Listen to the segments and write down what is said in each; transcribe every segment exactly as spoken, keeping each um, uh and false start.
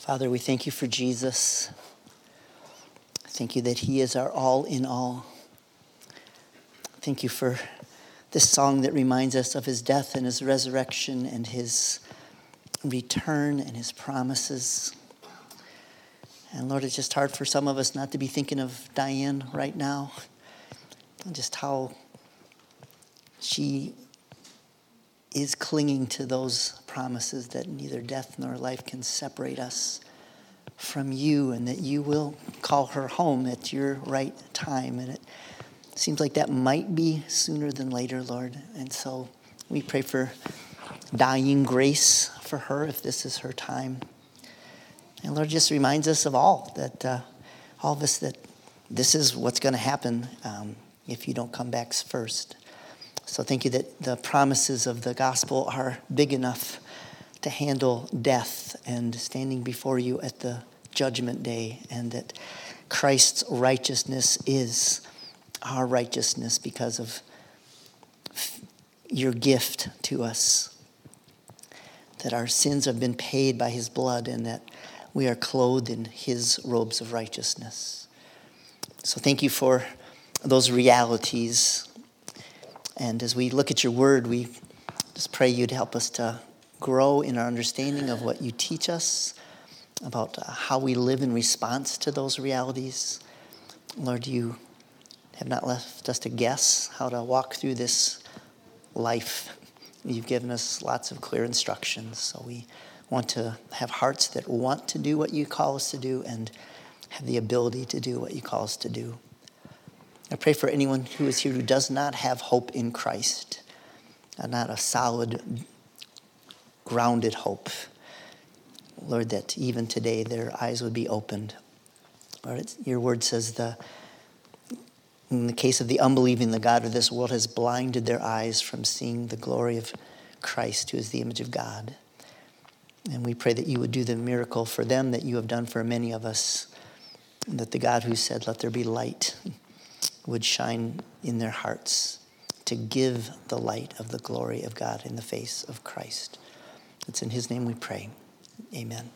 Father, we thank you for Jesus. Thank you that he is our all in all. Thank you for this song that reminds us of his death and his resurrection and his return and his promises. And Lord, it's just hard for some of us not to be thinking of Diane right now. And just how she is clinging to those promises that neither death nor life can separate us from you, and that you will call her home at your right time. And it seems like that might be sooner than later, Lord. And so we pray for dying grace for her if this is her time. And Lord, just reminds us of all that, uh, all of us, that this is what's going to happen um, if you don't come back first. So thank you that the promises of the gospel are big enough to handle death and standing before you at the judgment day, and that Christ's righteousness is our righteousness because of your gift to us, that our sins have been paid by his blood, and that we are clothed in his robes of righteousness. So thank you for those realities. And as we look at your word, we just pray you'd help us to grow in our understanding of what you teach us, about how we live in response to those realities. Lord, you have not left us to guess how to walk through this life. You've given us lots of clear instructions. So we want to have hearts that want to do what you call us to do and have the ability to do what you call us to do. I pray for anyone who is here who does not have hope in Christ, and not a solid, grounded hope. Lord, that even today their eyes would be opened. Lord, it's, your word says, the, in the case of the unbelieving, the God of this world has blinded their eyes from seeing the glory of Christ, who is the image of God. And we pray that you would do the miracle for them that you have done for many of us, and that the God who said, let there be light, would shine in their hearts to give the light of the glory of God in the face of Christ. It's in his name we pray. Amen.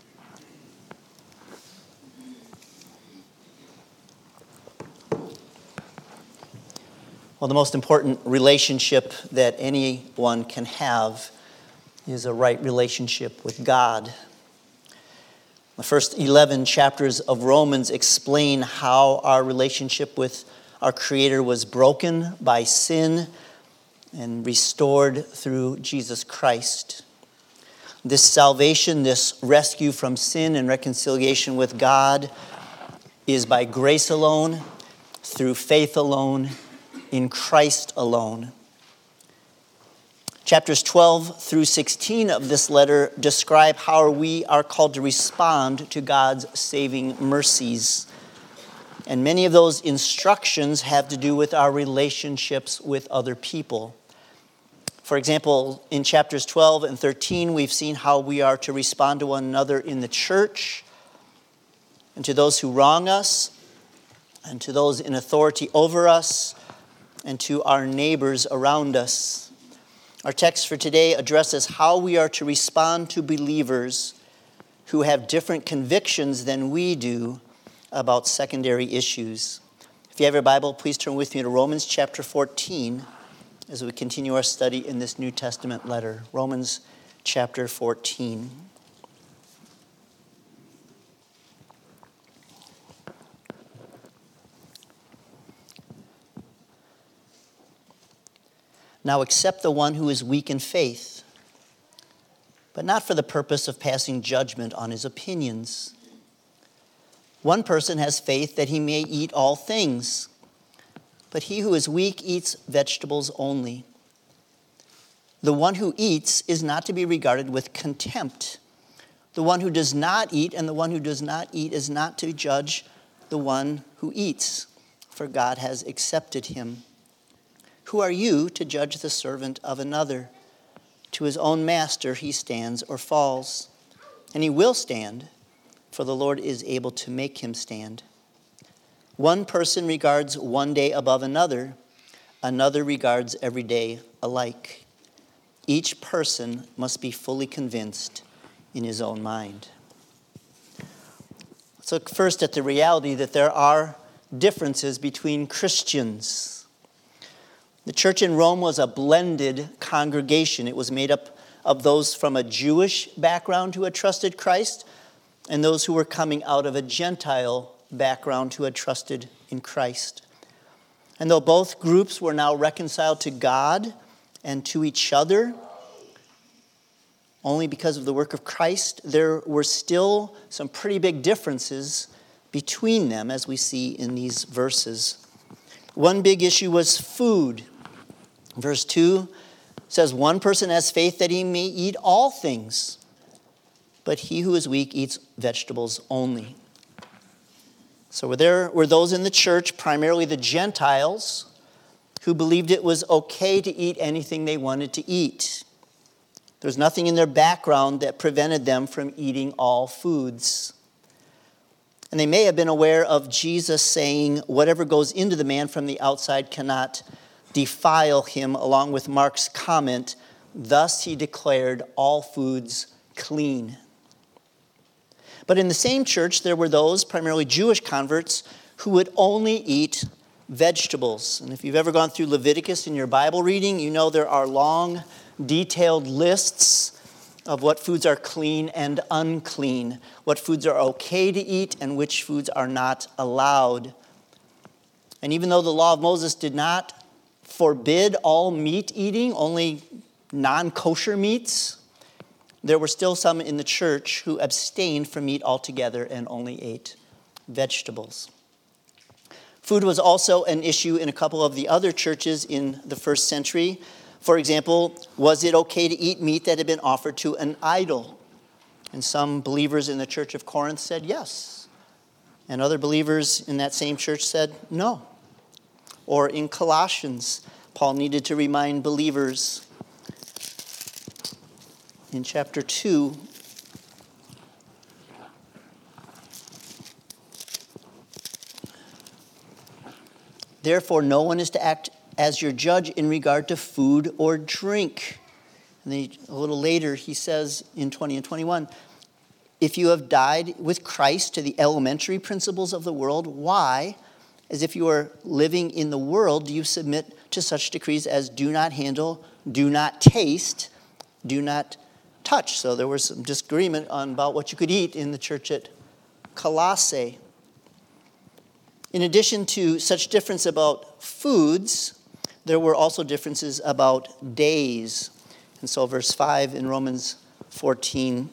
Well, the most important relationship that anyone can have is a right relationship with God. The first eleven chapters of Romans explain how our relationship with our Creator was broken by sin and restored through Jesus Christ. This salvation, this rescue from sin and reconciliation with God is by grace alone, through faith alone, in Christ alone. Chapters twelve through sixteen of this letter describe how we are called to respond to God's saving mercies. And many of those instructions have to do with our relationships with other people. For example, in chapters twelve and thirteen, we've seen how we are to respond to one another in the church, and to those who wrong us, and to those in authority over us, and to our neighbors around us. Our text for today addresses how we are to respond to believers who have different convictions than we do about secondary issues. If you have your Bible, please turn with me to Romans chapter fourteen as we continue our study in this New Testament letter. Romans chapter fourteen. Now accept the one who is weak in faith, but not for the purpose of passing judgment on his opinions. One person has faith that he may eat all things, but he who is weak eats vegetables only. The one who eats is not to be regarded with contempt. The one who does not eat and the one who does not eat is not to judge the one who eats, for God has accepted him. Who are you to judge the servant of another? To his own master he stands or falls, and he will stand, for the Lord is able to make him stand. One person regards one day above another, another regards every day alike. Each person must be fully convinced in his own mind. Let's look first at the reality that there are differences between Christians. The church in Rome was a blended congregation. It was made up of those from a Jewish background who had trusted Christ and those who were coming out of a Gentile background who had trusted in Christ. And though both groups were now reconciled to God and to each other, only because of the work of Christ, there were still some pretty big differences between them, as we see in these verses. One big issue was food. Verse two says, one person has faith that he may eat all things, but he who is weak eats vegetables only. So there were those in the church, primarily the Gentiles, who believed it was okay to eat anything they wanted to eat. There's nothing in their background that prevented them from eating all foods. And they may have been aware of Jesus saying, whatever goes into the man from the outside cannot defile him, along with Mark's comment, thus he declared all foods clean. But in the same church, there were those, primarily Jewish converts, who would only eat vegetables. And if you've ever gone through Leviticus in your Bible reading, you know there are long, detailed lists of what foods are clean and unclean, what foods are okay to eat and which foods are not allowed. And even though the law of Moses did not forbid all meat eating, only non-kosher meats, there were still some in the church who abstained from meat altogether and only ate vegetables. Food was also an issue in a couple of the other churches in the first century. For example, was it okay to eat meat that had been offered to an idol? And some believers in the church of Corinth said yes. And other believers in that same church said no. Or in Colossians, Paul needed to remind believers in chapter two, therefore no one is to act as your judge in regard to food or drink. And then a little later he says in twenty and twenty-one, if you have died with Christ to the elementary principles of the world, why, as if you are living in the world, do you submit to such decrees as do not handle, do not taste, do not touch? So there was some disagreement on about what you could eat in the church at Colossae. In addition to such difference about foods, there were also differences about days. And so verse five in Romans fourteen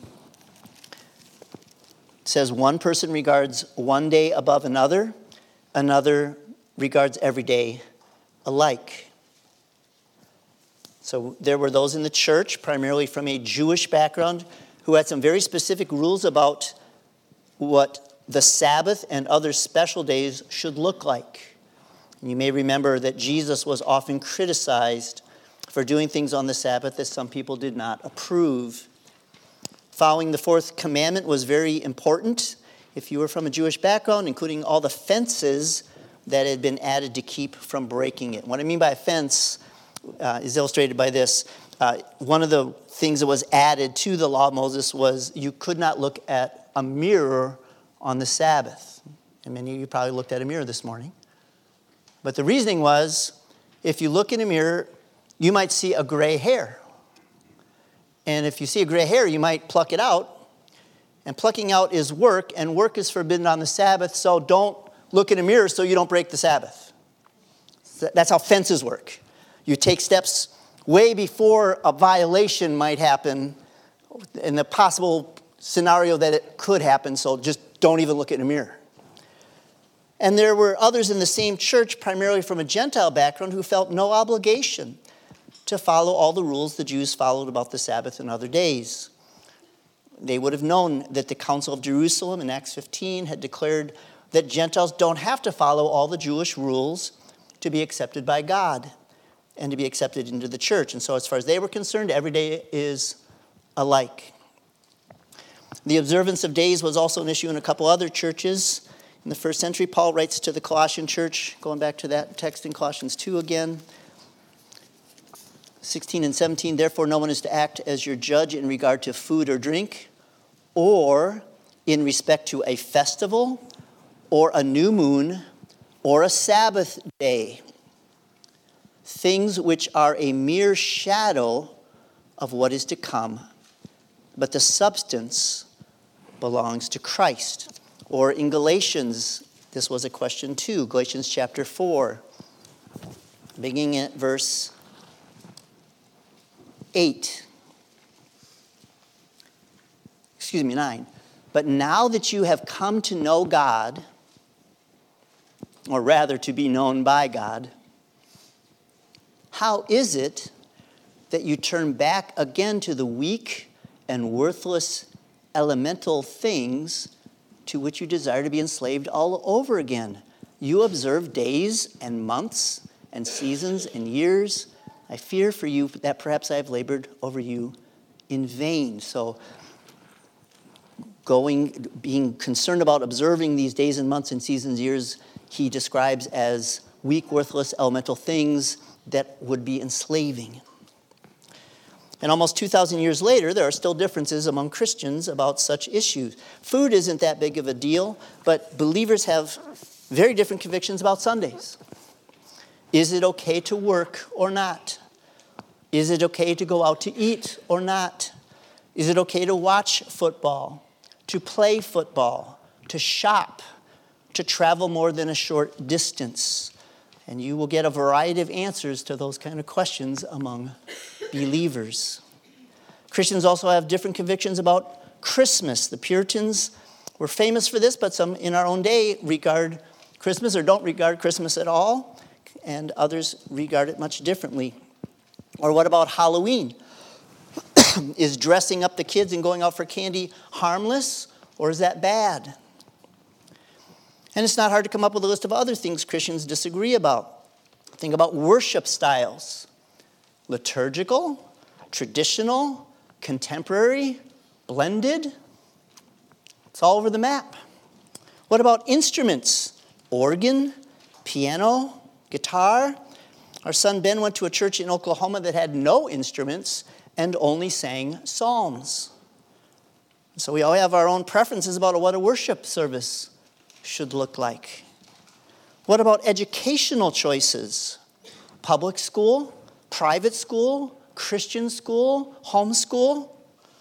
says, one person regards one day above another, another regards every day alike. So there were those in the church, primarily from a Jewish background, who had some very specific rules about what the Sabbath and other special days should look like. And you may remember that Jesus was often criticized for doing things on the Sabbath that some people did not approve. Following the fourth commandment was very important if you were from a Jewish background, including all the fences that had been added to keep from breaking it. What I mean by a fence uh, is illustrated by this. Uh, one of the things that was added to the law of Moses was you could not look at a mirror on the Sabbath. And many of you probably looked at a mirror this morning. But the reasoning was, if you look in a mirror, you might see a gray hair. And if you see a gray hair, you might pluck it out. And plucking out is work, and work is forbidden on the Sabbath, so don't look in a mirror so you don't break the Sabbath. That's how fences work. You take steps way before a violation might happen in the possible scenario that it could happen, so just don't even look in a mirror. And there were others in the same church, primarily from a Gentile background, who felt no obligation to follow all the rules the Jews followed about the Sabbath and other days. They would have known that the Council of Jerusalem in Acts fifteen had declared that Gentiles don't have to follow all the Jewish rules to be accepted by God and to be accepted into the church. And so as far as they were concerned, every day is alike. The observance of days was also an issue in a couple other churches. In the first century, Paul writes to the Colossian church, going back to that text in Colossians two again, sixteen and seventeen, therefore no one is to act as your judge in regard to food or drink, or in respect to a festival or a new moon or a Sabbath day, things which are a mere shadow of what is to come, but the substance belongs to Christ. Or in Galatians, this was a question too, Galatians chapter four, beginning at verse eight. Excuse me, nine. But now that you have come to know God, or rather to be known by God, how is it that you turn back again to the weak and worthless elemental things to which you desire to be enslaved all over again? You observe days and months and seasons and years. I fear for you that perhaps I have labored over you in vain. So going, being concerned about observing these days and months and seasons, years, he describes as weak, worthless, elemental things that would be enslaving. And almost two thousand years later, there are still differences among Christians about such issues. Food isn't that big of a deal, but believers have very different convictions about Sundays. Is it okay to work or not? Is it okay to go out to eat or not? Is it okay to watch football, to play football, to shop, to travel more than a short distance? And you will get a variety of answers to those kind of questions among believers. Christians also have different convictions about Christmas. The Puritans were famous for this, but some in our own day regard Christmas or don't regard Christmas at all, and others regard it much differently. Or what about Halloween? Is dressing up the kids and going out for candy harmless, or is that bad? And it's not hard to come up with a list of other things Christians disagree about. Think about worship styles. Liturgical, traditional, contemporary, blended. It's all over the map. What about instruments? Organ, piano, guitar. Our son Ben went to a church in Oklahoma that had no instruments and only sang psalms. So we all have our own preferences about what a worship service should look like. What about educational choices? Public school, private school, Christian school, homeschool?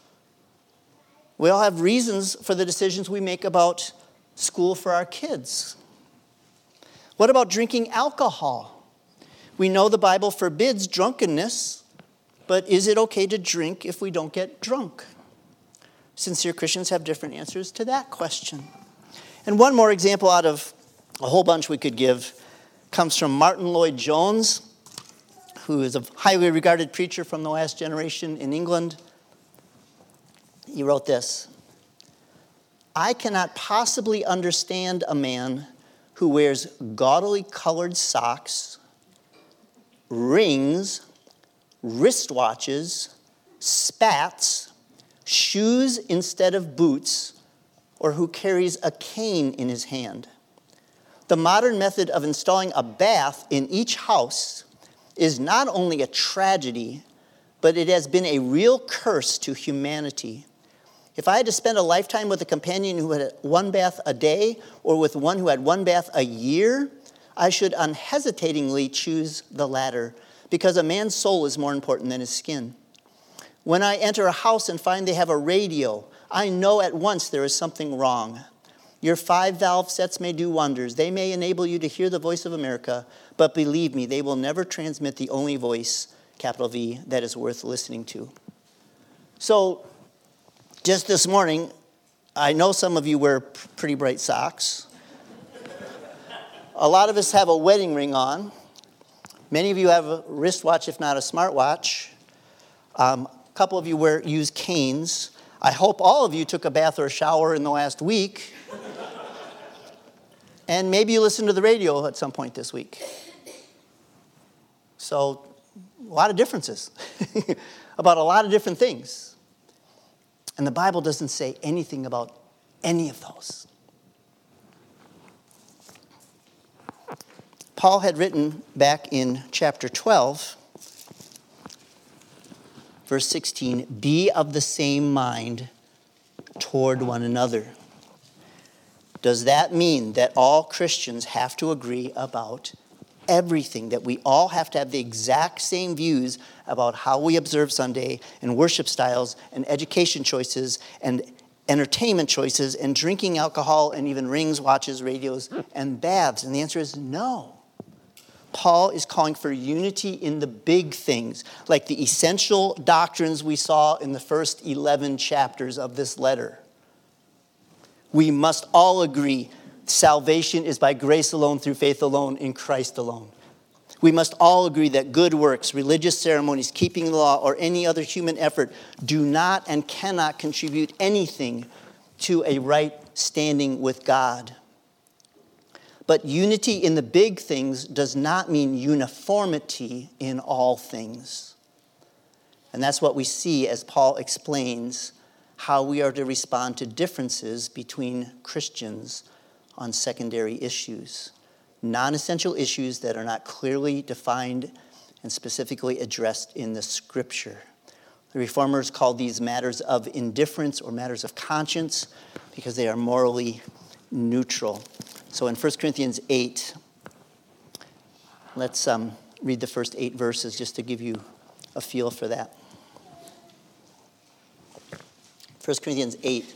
We all have reasons for the decisions we make about school for our kids. What about drinking alcohol? We know the Bible forbids drunkenness, but is it okay to drink if we don't get drunk? Sincere Christians have different answers to that question. And one more example out of a whole bunch we could give comes from Martin Lloyd-Jones, who is a highly regarded preacher from the last generation in England. He wrote this: I cannot possibly understand a man who wears gaudily colored socks, rings, wristwatches, spats, shoes instead of boots, or who carries a cane in his hand. The modern method of installing a bath in each house is not only a tragedy, but it has been a real curse to humanity. If I had to spend a lifetime with a companion who had one bath a day or with one who had one bath a year, I should unhesitatingly choose the latter, because a man's soul is more important than his skin. When I enter a house and find they have a radio, I know at once there is something wrong. Your five-valve sets may do wonders. They may enable you to hear the voice of America, but believe me, they will never transmit the only voice, capital V, that is worth listening to. So, just this morning, I know some of you wear pretty bright socks. A lot of us have a wedding ring on. Many of you have a wristwatch, if not a smartwatch. Um, a couple of you wear use canes. I hope all of you took a bath or a shower in the last week. And maybe you listened to the radio at some point this week. So, a lot of differences about a lot of different things. And the Bible doesn't say anything about any of those. Paul had written back in chapter twelve, verse sixteen, be of the same mind toward one another. Does that mean that all Christians have to agree about everything, that we all have to have the exact same views about how we observe Sunday and worship styles and education choices and entertainment choices and drinking alcohol and even rings, watches, radios, and baths? And the answer is no. Paul is calling for unity in the big things, like the essential doctrines we saw in the first eleven chapters of this letter. We must all agree salvation is by grace alone, through faith alone, in Christ alone. We must all agree that good works, religious ceremonies, keeping the law, or any other human effort do not and cannot contribute anything to a right standing with God. But unity in the big things does not mean uniformity in all things. And that's what we see as Paul explains how we are to respond to differences between Christians on secondary issues, non-essential issues that are not clearly defined and specifically addressed in the Scripture. The Reformers call these matters of indifference or matters of conscience because they are morally neutral. So in First Corinthians eight, let's um, read the first eight verses just to give you a feel for that. First Corinthians eight.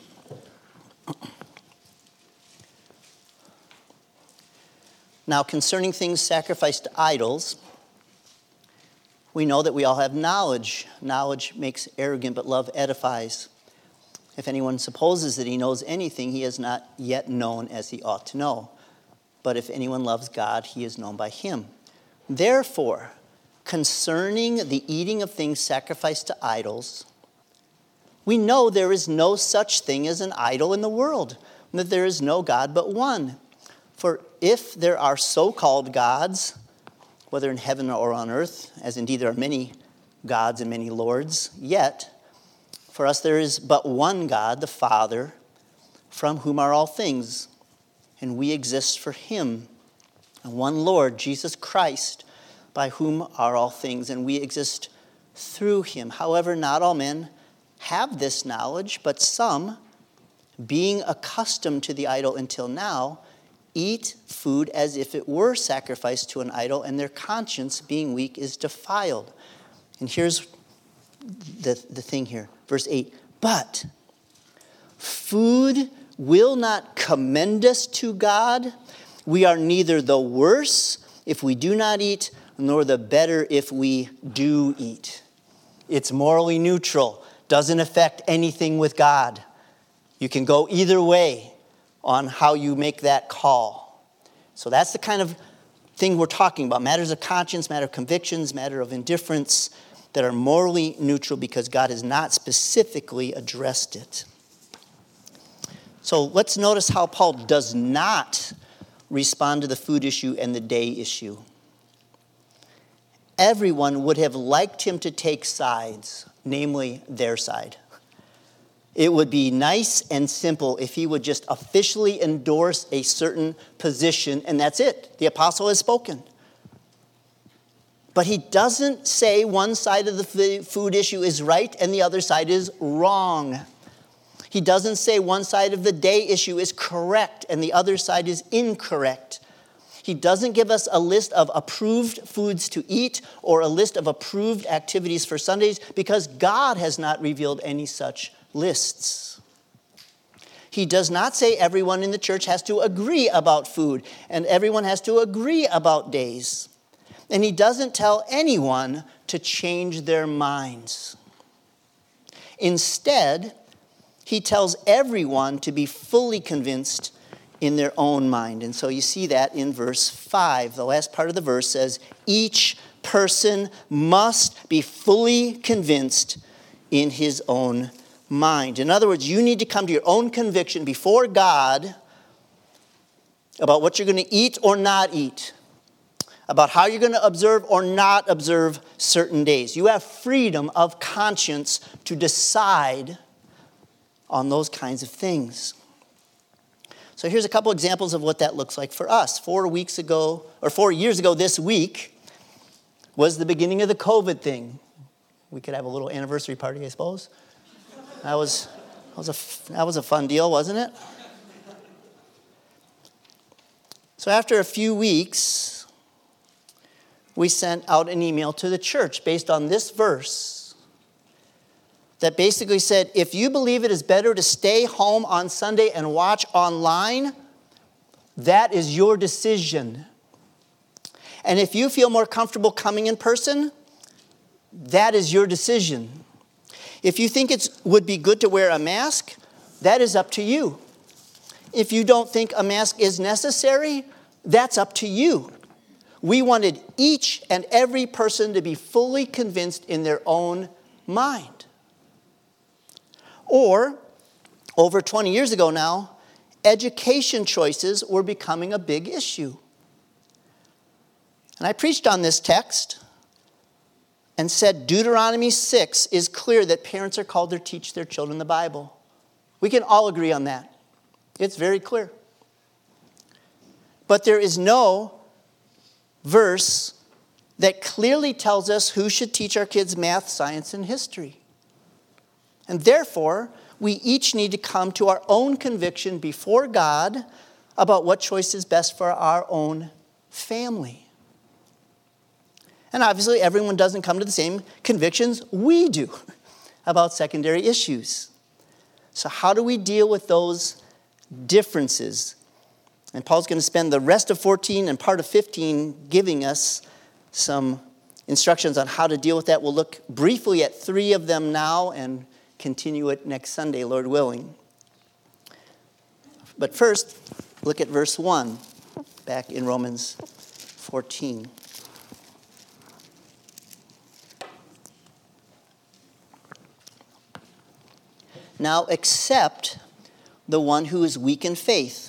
Now, concerning things sacrificed to idols, we know that we all have knowledge. Knowledge makes arrogant, but love edifies. If anyone supposes that he knows anything, he has not yet known as he ought to know. But if anyone loves God, he is known by him. Therefore, concerning the eating of things sacrificed to idols, we know there is no such thing as an idol in the world, and that there is no God but one. For if there are so-called gods, whether in heaven or on earth, as indeed there are many gods and many lords, yet for us there is but one God, the Father, from whom are all things, and we exist for him, and one Lord, Jesus Christ, by whom are all things, and we exist through him. However, not all men have this knowledge, but some, being accustomed to the idol until now, eat food as if it were sacrificed to an idol, and their conscience, being weak, is defiled. And here's the, the thing here. Verse eight. But food will not commend us to God. We are neither the worse if we do not eat, nor the better if we do eat. It's morally neutral. Doesn't affect anything with God. You can go either way on how you make that call. So that's the kind of thing we're talking about. Matters of conscience, matter of convictions, matter of indifference that are morally neutral because God has not specifically addressed it. So let's notice how Paul does not respond to the food issue and the day issue. Everyone would have liked him to take sides, namely their side. It would be nice and simple if he would just officially endorse a certain position, and that's it. The apostle has spoken. But he doesn't say one side of the food issue is right and the other side is wrong. He doesn't say one side of the day issue is correct and the other side is incorrect. He doesn't give us a list of approved foods to eat or a list of approved activities for Sundays because God has not revealed any such lists. He does not say everyone in the church has to agree about food and everyone has to agree about days. And he doesn't tell anyone to change their minds. Instead, he tells everyone to be fully convinced in their own mind. And so you see that in verse five. The last part of the verse says, each person must be fully convinced in his own mind. In other words, you need to come to your own conviction before God about what you're going to eat or not eat, about how you're going to observe or not observe certain days. You have freedom of conscience to decide on those kinds of things. So here's a couple examples of what that looks like for us. Four weeks ago, or four years ago this week, was the beginning of the COVID thing. We could have a little anniversary party, I suppose. That was, that was, a, that was a fun deal, wasn't it? So after a few weeks, we sent out an email to the church based on this verse that basically said, if you believe it is better to stay home on Sunday and watch online, that is your decision. And if you feel more comfortable coming in person, that is your decision. If you think it would be good to wear a mask, that is up to you. If you don't think a mask is necessary, that's up to you. We wanted each and every person to be fully convinced in their own mind. Or, over twenty years ago now, education choices were becoming a big issue. And I preached on this text and said Deuteronomy six is clear that parents are called to teach their children the Bible. We can all agree on that. It's very clear. But there is no verse that clearly tells us who should teach our kids math, science, and history. And therefore, we each need to come to our own conviction before God about what choice is best for our own family. And obviously, everyone doesn't come to the same convictions we do about secondary issues. So how do we deal with those differences? And Paul's going to spend the rest of fourteen and part of fifteen giving us some instructions on how to deal with that. We'll look briefly at three of them now and continue it next Sunday, Lord willing. But first, look at verse one, back in Romans fourteen. Now accept the one who is weak in faith.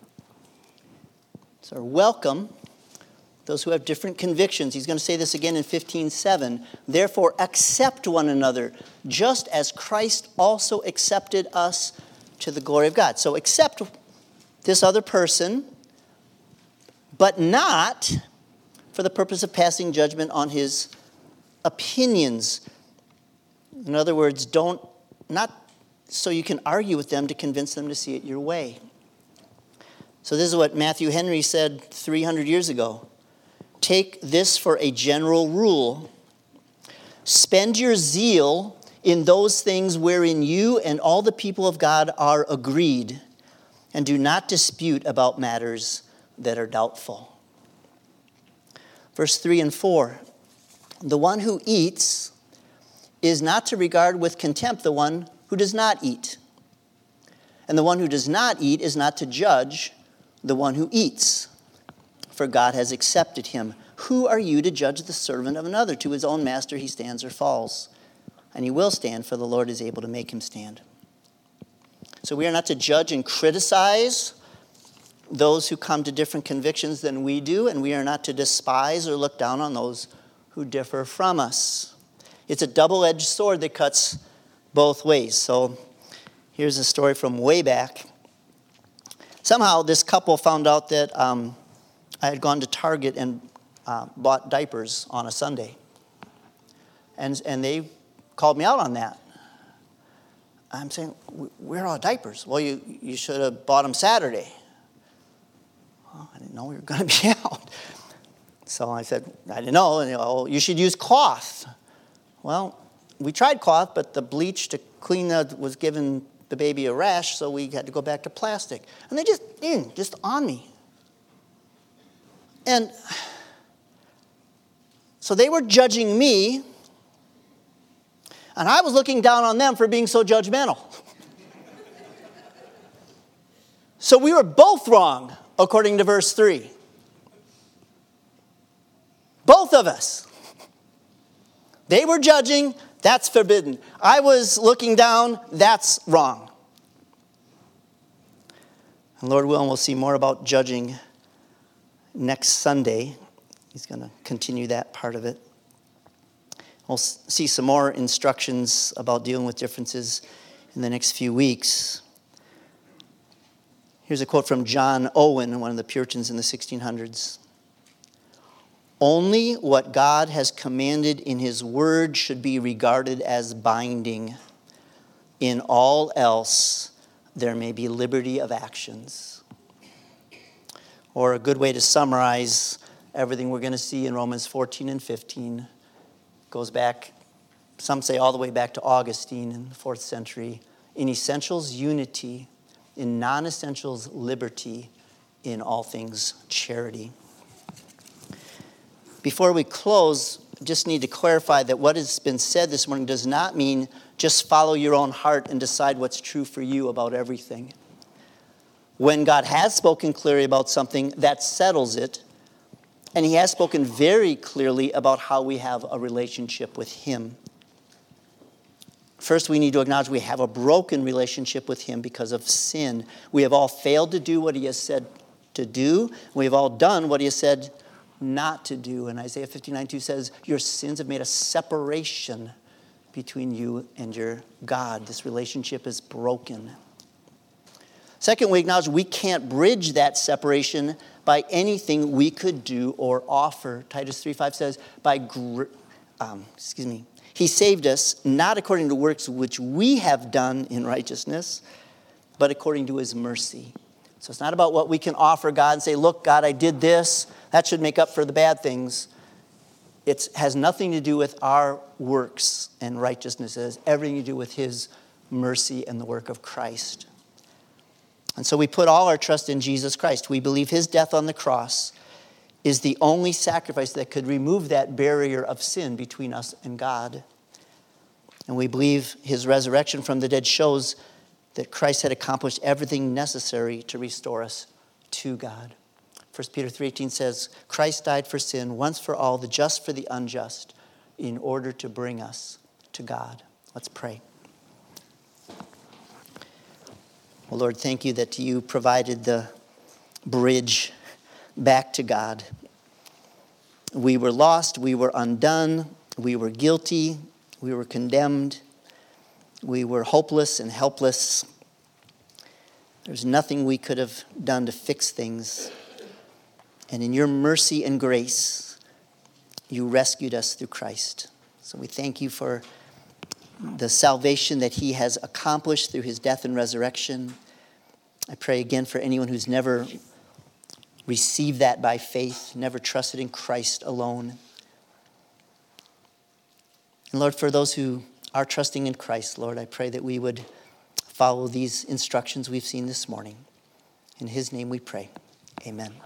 So welcome those who have different convictions. He's going to say this again in fifteen seven. Therefore accept one another, just as Christ also accepted us to the glory of God. So accept this other person, but not for the purpose of passing judgment on his opinions. In other words, don't, not so you can argue with them to convince them to see it your way. So this is what Matthew Henry said three hundred years ago. Take this for a general rule. Spend your zeal in those things wherein you and all the people of God are agreed, and do not dispute about matters that are doubtful. Verse three and four. The one who eats is not to regard with contempt the one who does not eat. And the one who does not eat is not to judge the one who eats, for God has accepted him. Who are you to judge the servant of another? To his own master he stands or falls. And he will stand, for the Lord is able to make him stand. So we are not to judge and criticize those who come to different convictions than we do, and we are not to despise or look down on those who differ from us. It's a double-edged sword that cuts both ways. So here's a story from way back. Somehow this couple found out that um, I had gone to Target and uh, bought diapers on a Sunday. And, and they called me out on that. I'm saying, where are all diapers? Well, you, you should have bought them Saturday. Oh, I didn't know we were going to be out. So I said, I didn't know. And, oh, you should use cloth. Well, we tried cloth, but the bleach to clean that was giving the baby a rash, so we had to go back to plastic. And they just, in, just on me. And so they were judging me, and I was looking down on them for being so judgmental. So we were both wrong, according to verse three. Both of us. They were judging, that's forbidden. I was looking down, that's wrong. And Lord willing, we'll see more about judging next Sunday. He's going to continue that part of it. We'll see some more instructions about dealing with differences in the next few weeks. Here's a quote from John Owen, one of the Puritans in the sixteen hundreds. Only what God has commanded in his word should be regarded as binding. In all else, there may be liberty of actions. or a good way to summarize everything we're going to see in Romans fourteen and fifteen, goes back, some say all the way back to Augustine in the fourth century. In essentials, unity. In non-essentials, liberty. In all things, charity. Before we close, just need to clarify that what has been said this morning does not mean just follow your own heart and decide what's true for you about everything. When God has spoken clearly about something, that settles it. And he has spoken very clearly about how we have a relationship with him. First, we need to acknowledge we have a broken relationship with him because of sin. We have all failed to do what he has said to do. We have all done what he has said not to do. And Isaiah fifty-nine two says, your sins have made a separation between you and your God. This relationship is broken. Second, we acknowledge we can't bridge that separation by anything we could do or offer. Titus three five says, by gr- um, excuse me, he saved us not according to works which we have done in righteousness, but according to his mercy. So it's not about what we can offer God and say, look, God, I did this. That should make up for the bad things. It has nothing to do with our works and righteousness. It has everything to do with his mercy and the work of Christ. And so we put all our trust in Jesus Christ. We believe his death on the cross is the only sacrifice that could remove that barrier of sin between us and God. And we believe his resurrection from the dead shows that Christ had accomplished everything necessary to restore us to God. First Peter three eighteen says, Christ died for sin once for all, the just for the unjust, in order to bring us to God. Let's pray. Well, Lord, thank you that you provided the bridge back to God. We were lost, we were undone, we were guilty, we were condemned, we were hopeless and helpless. There's nothing we could have done to fix things. And in your mercy and grace, you rescued us through Christ. So we thank you for the salvation that he has accomplished through his death and resurrection. I pray again for anyone who's never received that by faith, never trusted in Christ alone. And Lord, for those who are trusting in Christ, Lord, I pray that we would follow these instructions we've seen this morning. In his name we pray. Amen.